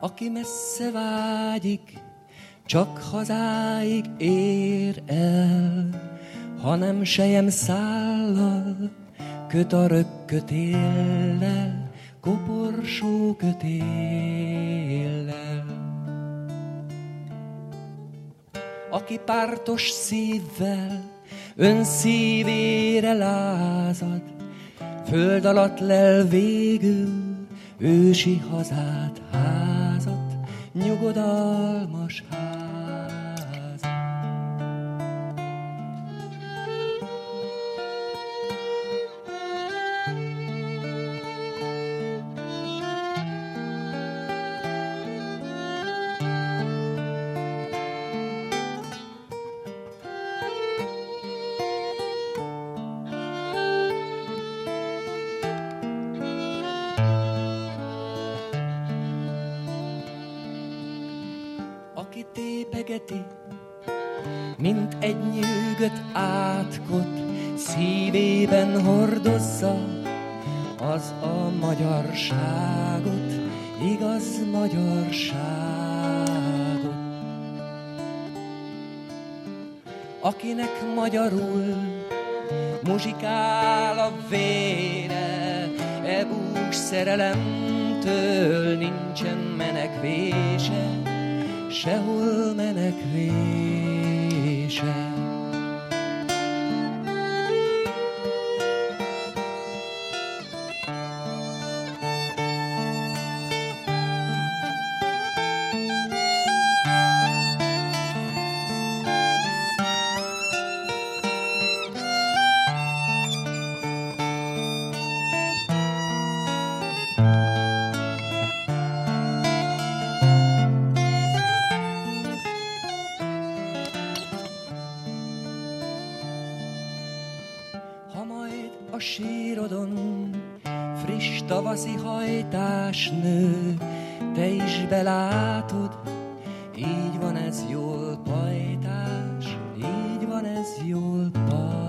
Aki messze vágyik, csak hazáig ér el, hanem sejem szállal, köt a rökkötéllel, koporsó kötéllel. Aki pártos szívvel ön szívére lázad, föld alatt lel végül ősi hazát, házat, nyugodalmas házat. Aki tépegeti, mint egy nyűgött átkot, szívében hordozza az a magyarságot, igaz magyarságot. Akinek magyarul muzsikál a vére, e bús szerelemtől nincsen menekvése, sehol menekvése. Ha majd a sírodon friss tavaszi hajtás nő, te is belátod, így van ez jól pajtás, így van ez jól pajtás.